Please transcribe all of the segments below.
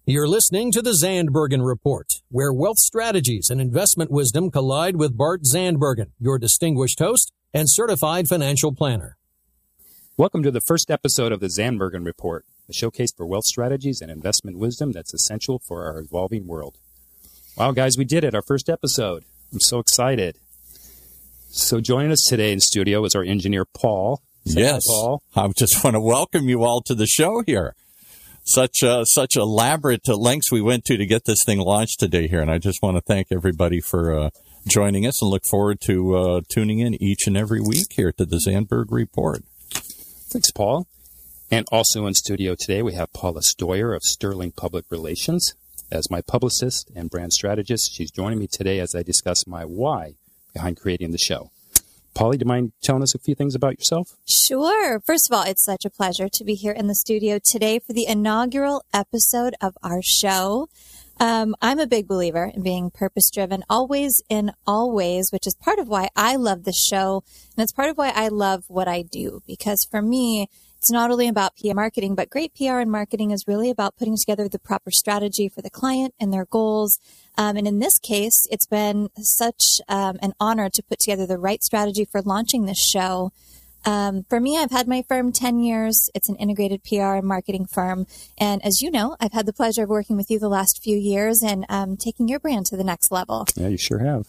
You're listening to the Zandbergen Report, where wealth strategies and investment wisdom collide with Bart Zandbergen, your distinguished host and certified financial planner. Welcome to the first episode of the Zandbergen Report, a showcase for wealth strategies and investment wisdom that's essential for our evolving world. Wow, guys, we did it, our first episode. I'm so excited. So joining us today in studio is our engineer, Paul. Yes, Paul. I just want to welcome you all to the show here. Such elaborate lengths we went to get this thing launched today here, and I just want to thank everybody for joining us and look forward to tuning in each and every week here to the Zandbergen Report. Thanks, Paul. And also in studio today, we have Paula Stoyer of Sterling Public Relations. As my publicist and brand strategist, she's joining me today as I discuss my why behind creating the show. Polly, do you mind telling us a few things about yourself? Sure. First of all, it's such a pleasure to be here in the studio today for the inaugural episode of our show. I'm a big believer in being purpose-driven, always in all ways, which is part of why I love the show, and it's part of why I love what I do, because for me, it's not only about PR marketing, but great PR and marketing is really about putting together the proper strategy for the client and their goals. And in this case, it's been such an honor to put together the right strategy for launching this show. For me, I've had my firm 10 years. It's an integrated PR and marketing firm. And as you know, I've had the pleasure of working with you the last few years and taking your brand to the next level. Yeah, you sure have.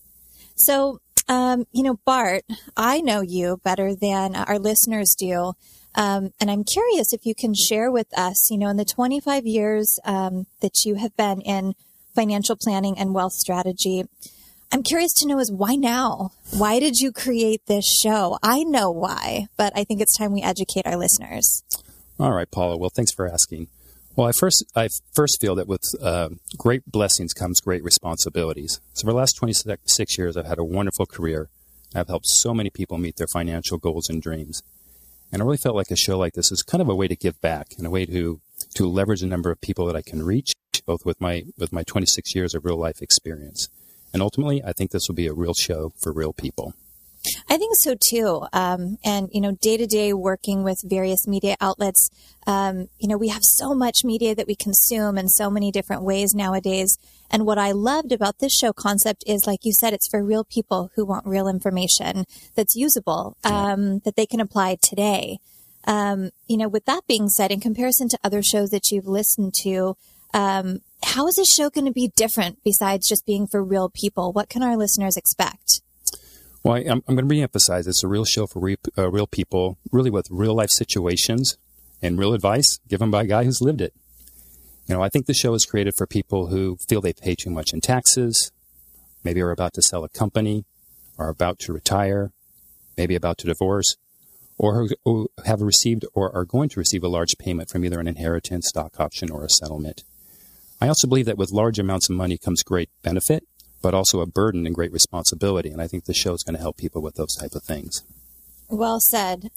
So, Bart, I know you better than our listeners do. And I'm curious if you can share with us, in the 25 years that you have been in financial planning and wealth strategy, I'm curious to know is why now? Why did you create this show? I know why, but I think it's time we educate our listeners. All right, Paula. Well, thanks for asking. Well, I first feel that with great blessings comes great responsibilities. So for the last 26 years, I've had a wonderful career. I've helped so many people meet their financial goals and dreams. And I really felt like a show like this is kind of a way to give back and a way to leverage the number of people that I can reach, both with my 26 years of real life experience. And ultimately, I think this will be a real show for real people. I think so too. And day to day working with various media outlets, we have so much media that we consume in so many different ways nowadays. And what I loved about this show concept is, like you said, it's for real people who want real information that's usable, that they can apply today. With that being said, in comparison to other shows that you've listened to, how is this show going to be different besides just being for real people? What can our listeners expect? Well, I'm going to reemphasize it's a real show for real people, really with real life situations and real advice given by a guy who's lived it. I think the show is created for people who feel they pay too much in taxes, maybe are about to sell a company, are about to retire, maybe about to divorce, or who have received or are going to receive a large payment from either an inheritance, stock option, or a settlement. I also believe that with large amounts of money comes great benefit, but also a burden and great responsibility. And I think the show is going to help people with those type of things. Well said.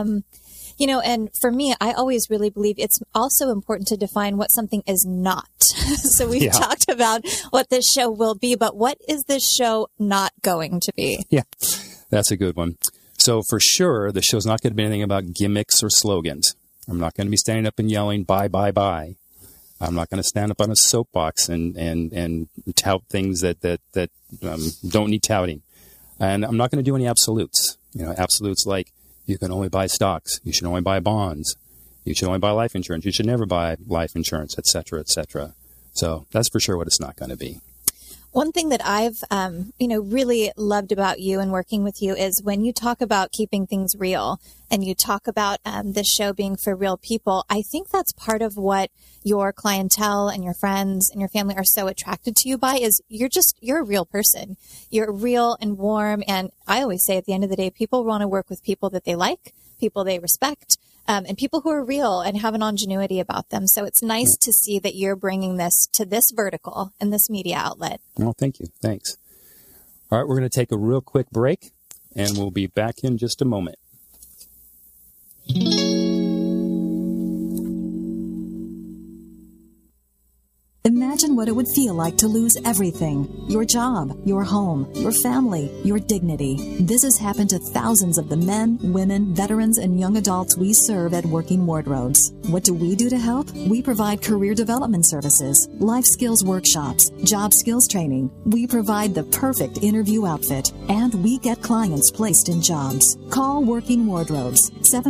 And for me, I always really believe it's also important to define what something is not. So we've talked about what this show will be, but what is this show not going to be? Yeah, that's a good one. So for sure, the show's not going to be anything about gimmicks or slogans. I'm not going to be standing up and yelling, buy, buy, buy. I'm not going to stand up on a soapbox and tout things that don't need touting. And I'm not going to do any absolutes. Absolutes like you can only buy stocks, you should only buy bonds, you should only buy life insurance, you should never buy life insurance, et cetera, et cetera. So that's for sure what it's not going to be. One thing that I've, really loved about you and working with you is when you talk about keeping things real and you talk about this show being for real people, I think that's part of what your clientele and your friends and your family are so attracted to you by is you're a real person. You're real and warm. And I always say at the end of the day, people want to work with people that they like, people they respect, and people who are real and have an ingenuity about them. So it's nice to see that you're bringing this to this vertical and this media outlet. Well, thank you. Thanks. All right, we're going to take a real quick break, and we'll be back in just a moment. Imagine Imagine what it would feel like to lose everything. Your job, your home, your family, your dignity. This has happened to thousands of the men, women, veterans, and young adults we serve at Working Wardrobes. What do we do to help? We provide career development services, life skills workshops, job skills training. We provide the perfect interview outfit, and we get clients placed in jobs. Call Working Wardrobes,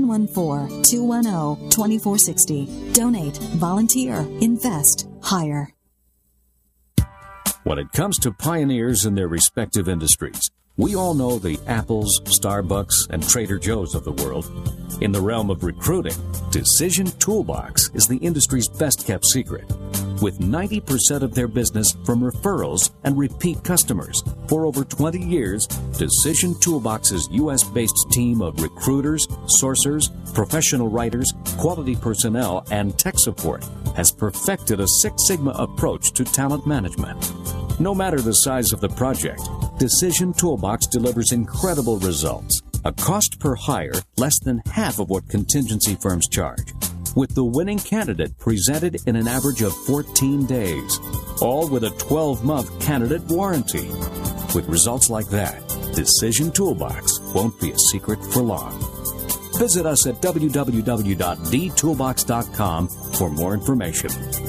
714-210-2460. Donate, volunteer, invest, hire. When it comes to pioneers in their respective industries, we all know the Apples, Starbucks, and Trader Joe's of the world. In the realm of recruiting, Decision Toolbox is the industry's best-kept secret. With 90% of their business from referrals and repeat customers. For over 20 years, Decision Toolbox's U.S.-based team of recruiters, sourcers, professional writers, quality personnel, and tech support has perfected a Six Sigma approach to talent management. No matter the size of the project, Decision Toolbox delivers incredible results. A cost per hire less than half of what contingency firms charge, with the winning candidate presented in an average of 14 days, all with a 12-month candidate warranty. With results like that, Decision Toolbox won't be a secret for long. Visit us at www.dtoolbox.com for more information.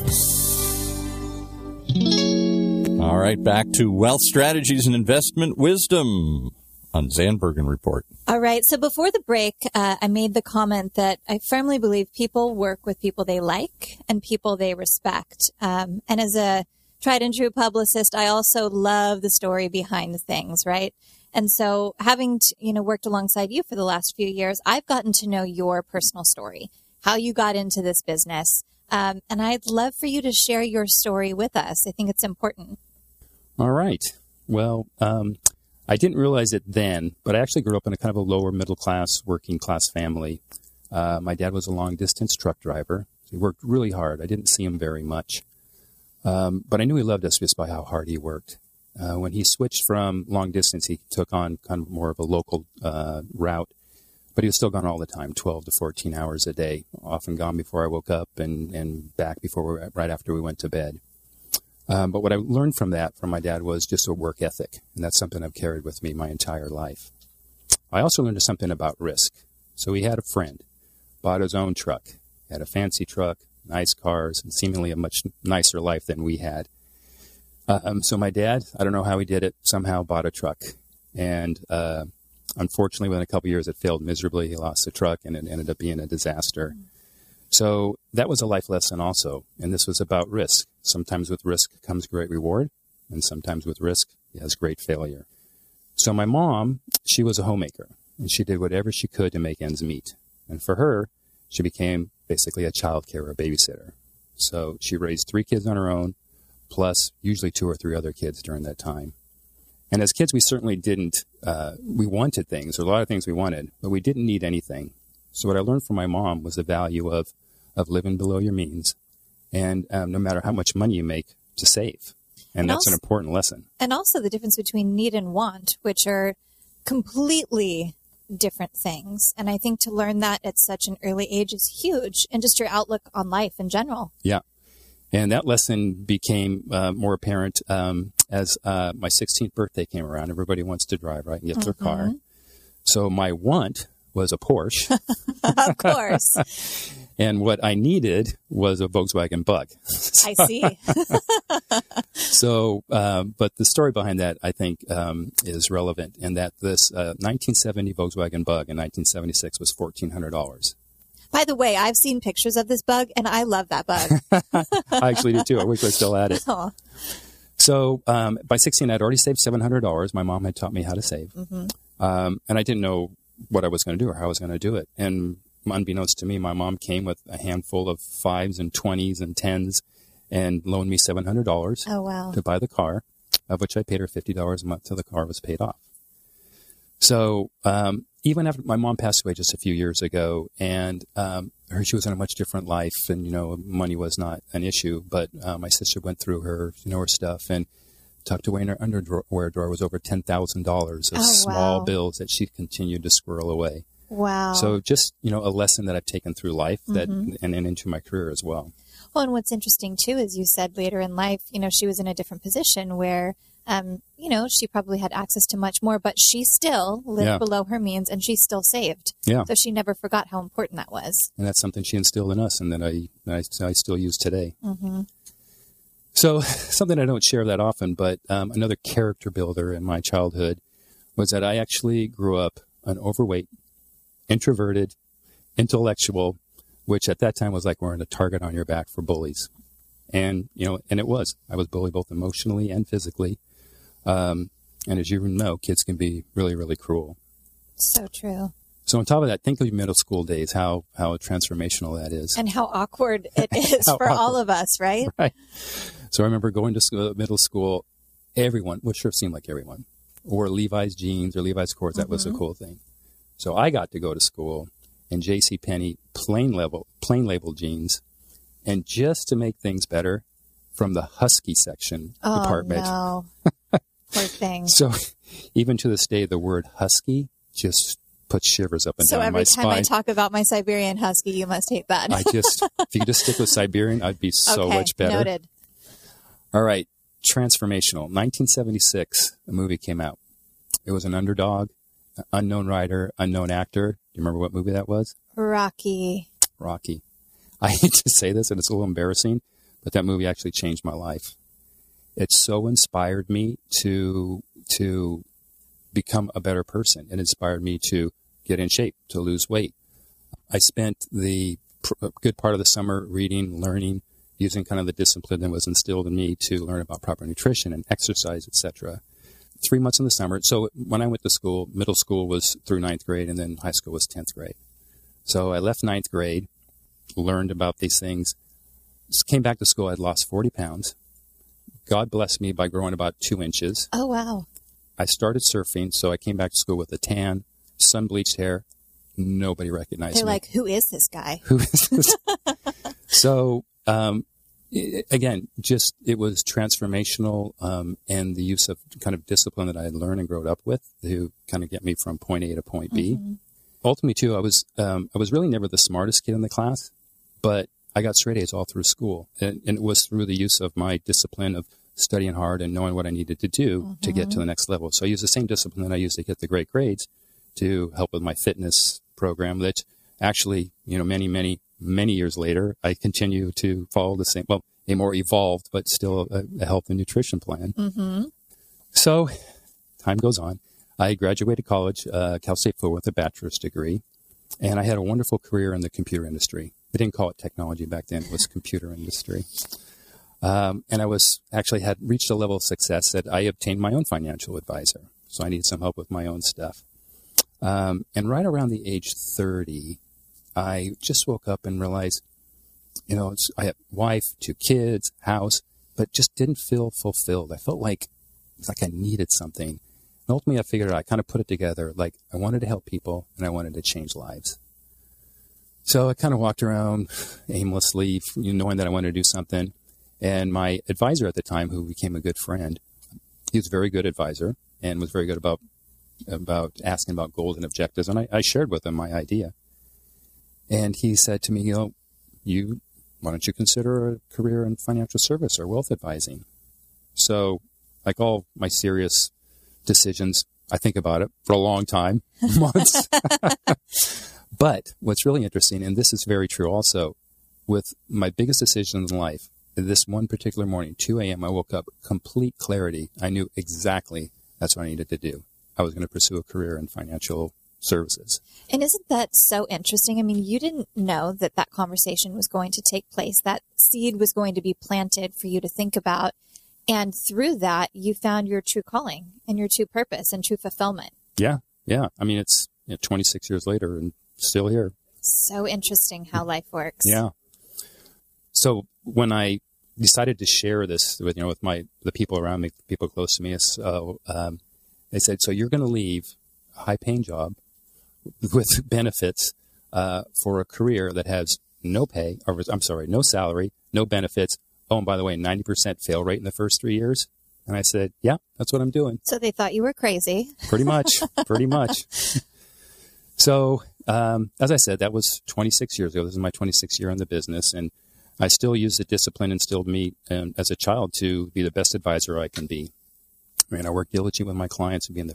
All right, back to Wealth Strategies and Investment Wisdom on Zandbergen Report. All right. So before the break, I made the comment that I firmly believe people work with people they like and people they respect. And as a tried and true publicist, I also love the story behind things, right? And so having, worked alongside you for the last few years, I've gotten to know your personal story, how you got into this business. And I'd love for you to share your story with us. I think it's important. All right. Well, I didn't realize it then, but I actually grew up in a kind of a lower middle class, working class family. My dad was a long distance truck driver. He worked really hard. I didn't see him very much. But I knew he loved us just by how hard he worked. When he switched from long distance, he took on kind of more of a local route, but he was still gone all the time, 12 to 14 hours a day, often gone before I woke up and back right after we went to bed. But what I learned from my dad was just a work ethic, and that's something I've carried with me my entire life. I also learned something about risk. So he had a friend, bought his own truck, had a fancy truck, nice cars, and seemingly a much nicer life than we had. So my dad, I don't know how he did it, somehow bought a truck. And unfortunately, within a couple of years, it failed miserably. He lost the truck, and it ended up being a disaster. So that was a life lesson also, and this was about risk. Sometimes with risk comes great reward, and sometimes with risk has great failure. So my mom, she was a homemaker, and she did whatever she could to make ends meet. And for her, she became basically a child care or a babysitter. So she raised 3 kids on her own, plus usually 2 or 3 other kids during that time. And as kids, we certainly didn't, we wanted things, or a lot of things we wanted, but we didn't need anything. So what I learned from my mom was the value of living below your means, and no matter how much money you make, to save. And that's also an important lesson. And also the difference between need and want, which are completely different things. And I think to learn that at such an early age is huge, and just your outlook on life in general. Yeah. And that lesson became more apparent as my 16th birthday came around. Everybody wants to drive, right, and get their car. So my want was a Porsche. Of course. And what I needed was a Volkswagen Bug. I see. So, but the story behind that, I think, is relevant in that this 1970 Volkswagen Bug in 1976 was $1,400. By the way, I've seen pictures of this Bug, and I love that Bug. I actually do too. I wish I still had it. Aww. So by 16, I'd already saved $700. My mom had taught me how to save. And I didn't know what I was going to do or how I was going to do it. And unbeknownst to me, my mom came with a handful of 5s and 20s and 10s and loaned me $700 to buy the car, of which I paid her $50 a month till the car was paid off. So even after my mom passed away just a few years ago, and she was in a much different life, and, money was not an issue, but my sister went through her stuff, and tucked away in her underwear drawer was over $10,000 of small bills that she continued to squirrel away. Wow. So just, a lesson that I've taken through life that and into my career as well. Well, and what's interesting too is you said later in life, she was in a different position where, she probably had access to much more, but she still lived below her means and she still saved. Yeah. So she never forgot how important that was. And that's something she instilled in us and that I still use today. Mm-hmm. So something I don't share that often, but another character builder in my childhood was that I actually grew up an overweight, introverted, intellectual, which at that time was like wearing a target on your back for bullies. And, and it was. I was bullied both emotionally and physically. And as you know, kids can be really, really cruel. So true. So on top of that, think of your middle school days, how transformational that is. And how awkward it is for all of us, right? Right. So I remember going to school, middle school, everyone, well, sure seemed like everyone, wore Levi's jeans or Levi's cords. That was a cool thing. So I got to go to school in JCPenney plain label jeans. And just to make things better, from the Husky section department. Oh, no. Poor thing. So even to this day, the word Husky just puts shivers up and down my spine. So every time I talk about my Siberian Husky, you must hate that. if you could just stick with Siberian, I'd be so much better. Noted. All right. Transformational. 1976, a movie came out. It was an underdog, unknown writer, unknown actor. Do you remember what movie that was? Rocky. I hate to say this, and it's a little embarrassing, but that movie actually changed my life. It so inspired me to become a better person. It inspired me to get in shape, to lose weight. I spent the good part of the summer reading, learning, using kind of the discipline that was instilled in me to learn about proper nutrition and exercise, etc. 3 months in the summer. So when I went to school, middle school was through 9th grade, and then high school was 10th grade. So I left 9th grade, learned about these things, came back to school. I'd lost 40 pounds. God blessed me by growing about 2 inches. Oh, wow. I started surfing, so I came back to school with a tan, sun-bleached hair. Nobody recognized me. They're like, who is this guy? Who is this? So, again, it was transformational, and the use of kind of discipline that I had learned and grown up with to kind of get me from point A to point B. Mm-hmm. Ultimately, too, I was really never the smartest kid in the class, but I got straight A's all through school. And it was through the use of my discipline of studying hard and knowing what I needed to do to get to the next level. So I used the same discipline that I used to get the great grades to help with my fitness program that actually, many, many, many years later, I continue to follow the same, a more evolved, but still a health and nutrition plan. Mm-hmm. So time goes on. I graduated college, Cal State Fuller, with a bachelor's degree, and I had a wonderful career in the computer industry. They didn't call it technology back then. It was computer industry. And I had reached a level of success that I obtained my own financial advisor. So I needed some help with my own stuff. And right around the age 30, I just woke up and realized, I had wife, 2 kids, house, but just didn't feel fulfilled. I felt like I needed something. And ultimately, I figured out, I kind of put it together, like I wanted to help people and I wanted to change lives. So I kind of walked around aimlessly, knowing that I wanted to do something. And my advisor at the time, who became a good friend, he was a very good advisor and was very good about asking about goals and objectives. And I shared with him my idea. And he said to me, why don't you consider a career in financial service or wealth advising? So like all my serious decisions, I think about it for a long time, months. But what's really interesting, and this is very true also, with my biggest decisions in life, this one particular morning, 2 a.m., I woke up, complete clarity. I knew exactly that's what I needed to do. I was going to pursue a career in financial services. And isn't that so interesting? I mean, you didn't know that conversation was going to take place. That seed was going to be planted for you to think about. And through that, you found your true calling and your true purpose and true fulfillment. Yeah. I mean, it's 26 years later and still here. So interesting how life works. Yeah. So when I decided to share this with the people around me, people close to me, they said, so you're going to leave a high-paying job with benefits for a career that has no pay, no salary, no benefits. Oh, and by the way, 90% fail rate in the first 3 years. And I said, yeah, that's what I'm doing. So they thought you were crazy. Pretty much. So, as I said, that was 26 years ago. This is my 26th year in the business. And I still use the discipline instilled in me as a child to be the best advisor I can be. I mean, I work diligently with my clients and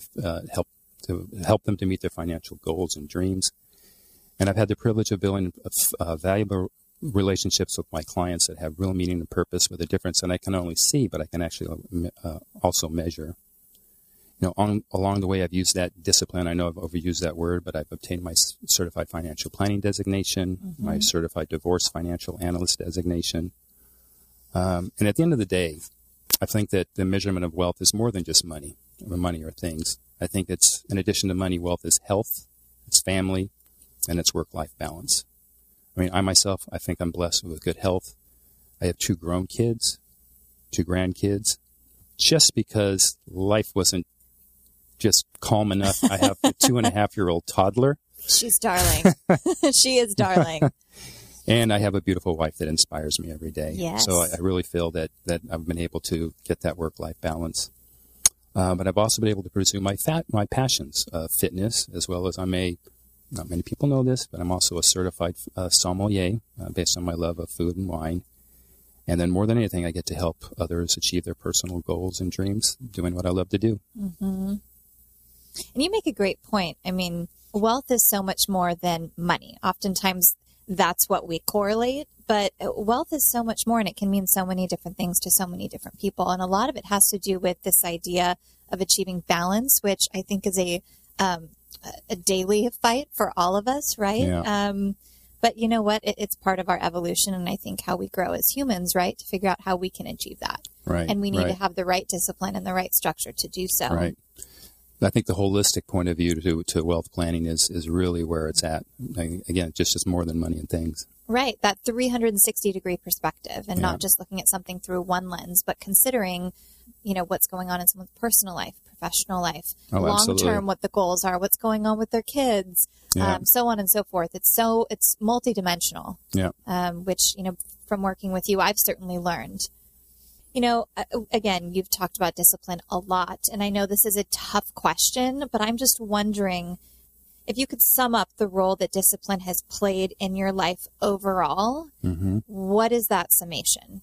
help them to meet their financial goals and dreams. And I've had the privilege of building valuable relationships with my clients that have real meaning and purpose, with a difference that I can not only see, but I can actually also measure. Along the way, I've used that discipline. I know I've overused that word, but I've obtained my certified financial planning designation, my certified divorce financial analyst designation. And at the end of the day, I think that the measurement of wealth is more than just money or things. I think it's, in addition to money, wealth is health, it's family, and it's work-life balance. I mean, I think I'm blessed with good health. I have 2 grown kids, 2 grandkids. Just because life wasn't just calm enough, I have a 2.5-year-old toddler. She's darling. She is darling. And I have a beautiful wife that inspires me every day. Yes. So I really feel that I've been able to get that work-life balance. But I've also been able to pursue my passions, fitness, as well as not many people know this, but I'm also a certified sommelier based on my love of food and wine. And then more than anything, I get to help others achieve their personal goals and dreams doing what I love to do. Mm-hmm. And you make a great point. I mean, wealth is so much more than money. Oftentimes, that's what we correlate, but wealth is so much more, and it can mean so many different things to so many different people. And a lot of it has to do with this idea of achieving balance, which I think is a daily fight for all of us, right? Yeah. But you know what? It's part of our evolution, and I think how we grow as humans, right? To figure out how we can achieve that. Right. And we need to have the right discipline and the right structure to do so. Right. I think the holistic point of view to wealth planning is really where it's at. Again, just more than money and things. Right. That 360-degree perspective, and not just looking at something through one lens, but considering, what's going on in someone's personal life, professional life, long-term, what the goals are, what's going on with their kids, so on and so forth. It's multidimensional, which, from working with you, I've certainly learned. Again, you've talked about discipline a lot, and I know this is a tough question, but I'm just wondering if you could sum up the role that discipline has played in your life overall. Mm-hmm. What is that summation?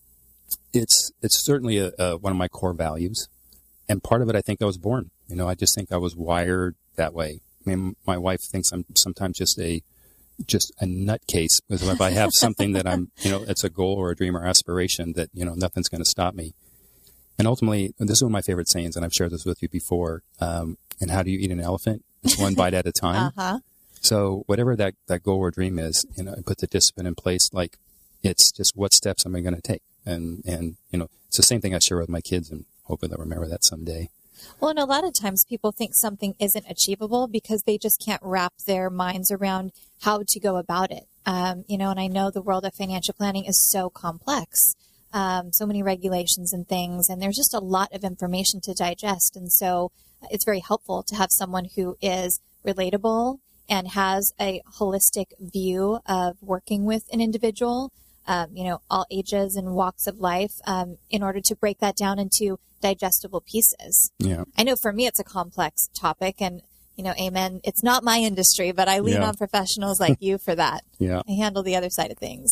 It's certainly one of my core values, and part of it, I think I was born. I just think I was wired that way. I mean, my wife thinks I'm sometimes just a nutcase, because if I have something that I'm, it's a goal or a dream or aspiration that, nothing's going to stop me. And ultimately, this is one of my favorite sayings, and I've shared this with you before. And how do you eat an elephant? It's one bite at a time. Uh-huh. So whatever that goal or dream is, I put the discipline in place. Like, it's just what steps am I going to take? And it's the same thing I share with my kids, and hopefully they'll remember that someday. Well, and a lot of times people think something isn't achievable because they just can't wrap their minds around how to go about it. And I know the world of financial planning is so complex, so many regulations and things, and there's just a lot of information to digest. And so it's very helpful to have someone who is relatable and has a holistic view of working with an individual, all ages and walks of life, in order to break that down into digestible pieces. Yeah. I know for me it's a complex topic, and amen, it's not my industry, but I lean on professionals like you for that. Yeah. I handle the other side of things.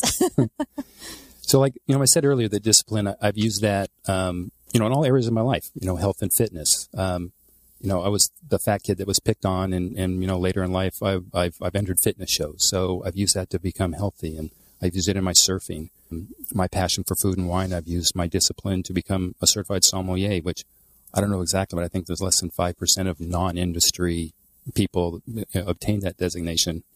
So like, I said earlier, the discipline, I've used that, in all areas of my life, health and fitness. I was the fat kid that was picked on, and later in life, I've entered fitness shows. So I've used that to become healthy, and I've used it in my surfing. My passion for food and wine, I've used my discipline to become a certified sommelier, which I don't know exactly, but I think there's less than 5% of non-industry people obtain that designation.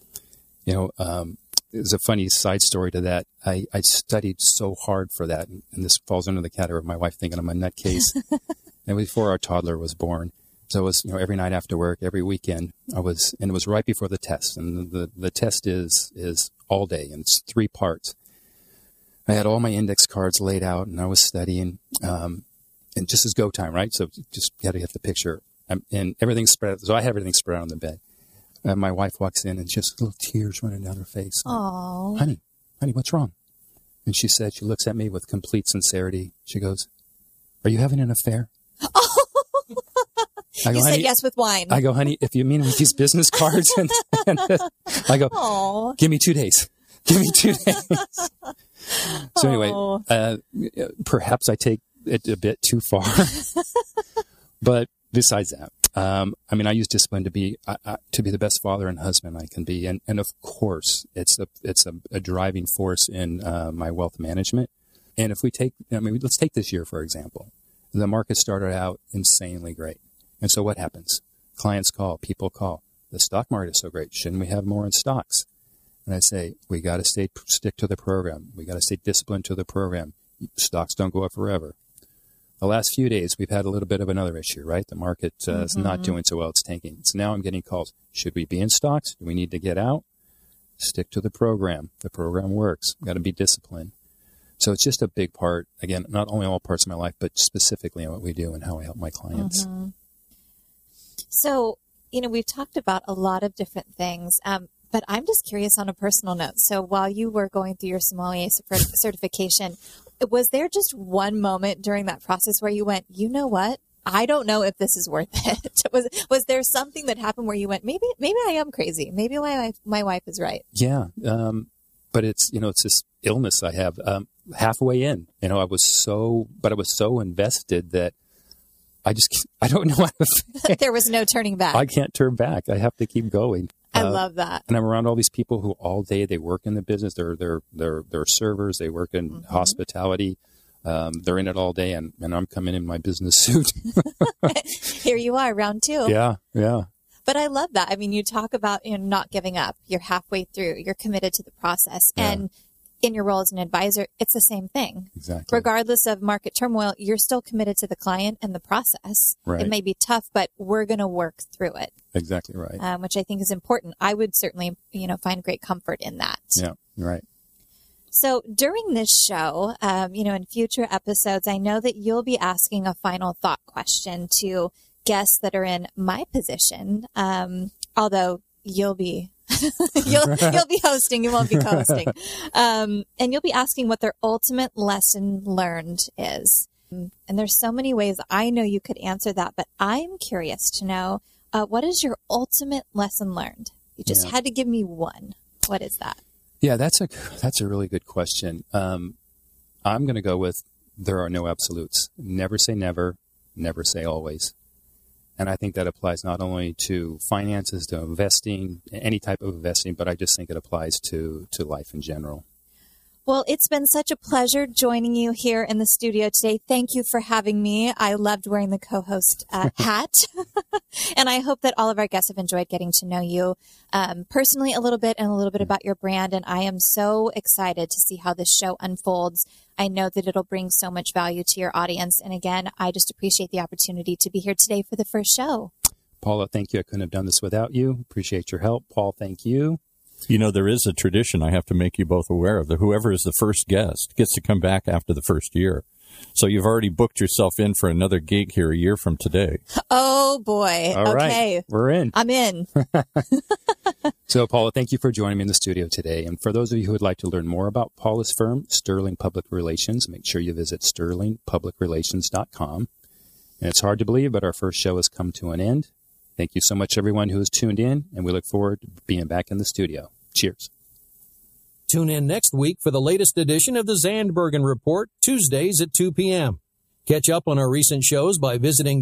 There's a funny side story to that. I studied so hard for that, and this falls under the category of my wife thinking I'm a nutcase. And before our toddler was born, so it was, every night after work, every weekend, and it was right before the test, and the test is all day, and it's 3 parts. I had all my index cards laid out, and I was studying, and just as go time, right? So just got to get the picture, and everything's spread out. So I have everything spread out on the bed. And my wife walks in, and just little tears running down her face. Oh, honey, what's wrong? And she looks at me with complete sincerity. She goes, "Are you having an affair?" Oh. I go, you said honey, yes with wine. I go, honey, if you mean with these business cards, and I go, Aww. give me 2 days. Give me 2 days. So anyway, perhaps I take it a bit too far. But besides that, I use discipline to be the best father and husband I can be, and of course, it's a driving force in my wealth management. And if we take, let's take this year for example. The market started out insanely great, and so what happens? Clients call, people call. The stock market is so great. Shouldn't we have more in stocks? And I say we got to stick to the program. We got to stay disciplined to the program. Stocks don't go up forever. The last few days, we've had a little bit of another issue, right? The market is not doing so well. It's tanking. So now I'm getting calls. Should we be in stocks? Do we need to get out? Stick to the program. The program works. Got to be disciplined. So it's just a big part, again, not only all parts of my life, but specifically in what we do and how I help my clients. Mm-hmm. So, we've talked about a lot of different things, but I'm just curious on a personal note. So while you were going through your sommelier certification, was there just one moment during that process where you went, you know what? I don't know if this is worth it. Was there something that happened where you went, maybe I am crazy. Maybe my wife is right. Yeah. But it's this illness I have. Halfway in, I was so invested that I don't know how to There was no turning back. I can't turn back. I have to keep going. I love that. And I'm around all these people who all day they work in the business. They're servers. They work in hospitality. They're in it all day, and I'm coming in my business suit. Here you are, round two. Yeah. But I love that. I mean, you talk about not giving up. You're halfway through. You're committed to the process, and in your role as an advisor, it's the same thing. Exactly. Regardless of market turmoil, you're still committed to the client and the process. Right. It may be tough, but we're going to work through it. Exactly right. Which I think is important. I would certainly, find great comfort in that. Yeah, right. So during this show, in future episodes, I know that you'll be asking a final thought question to guests that are in my position. Although you'll be you'll be hosting, you won't be co-hosting. And you'll be asking what their ultimate lesson learned is. And there's so many ways I know you could answer that, but I'm curious to know, what is your ultimate lesson learned? You just had to give me one. What is that? Yeah, that's a really good question. I'm going to go with there are no absolutes. Never say never, never say always. And I think that applies not only to finances, to investing, any type of investing, but I just think it applies to life in general. Well, it's been such a pleasure joining you here in the studio today. Thank you for having me. I loved wearing the co-host hat. And I hope that all of our guests have enjoyed getting to know you personally a little bit and a little bit about your brand. And I am so excited to see how this show unfolds. I know that it'll bring so much value to your audience. And again, I just appreciate the opportunity to be here today for the first show. Paula, thank you. I couldn't have done this without you. Appreciate your help. Paul, thank you. There is a tradition I have to make you both aware of. That whoever is the first guest gets to come back after the first year. So you've already booked yourself in for another gig here a year from today. Oh, boy. All okay. Right. We're in. I'm in. So, Paula, thank you for joining me in the studio today. And for those of you who would like to learn more about Paula's firm, Sterling Public Relations, make sure you visit sterlingpublicrelations.com. And it's hard to believe, but our first show has come to an end. Thank you so much, everyone who has tuned in, and we look forward to being back in the studio. Cheers. Tune in next week for the latest edition of the Zandbergen Report, Tuesdays at 2 p.m. Catch up on our recent shows by visiting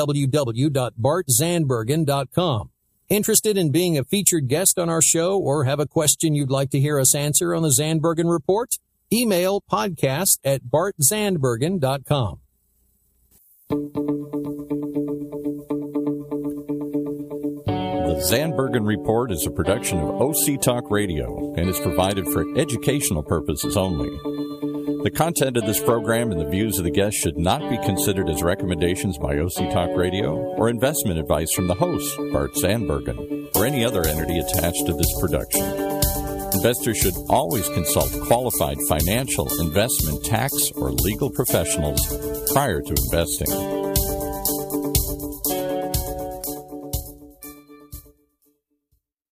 www.bartzandbergen.com. Interested in being a featured guest on our show or have a question you'd like to hear us answer on the Zandbergen Report? Email podcast@bartzandbergen.com. The Zandbergen Report is a production of OC Talk Radio and is provided for educational purposes only. The content of this program and the views of the guests should not be considered as recommendations by OC Talk Radio or investment advice from the host, Bart Zandbergen, or any other entity attached to this production. Investors should always consult qualified financial, investment, tax, or legal professionals prior to investing.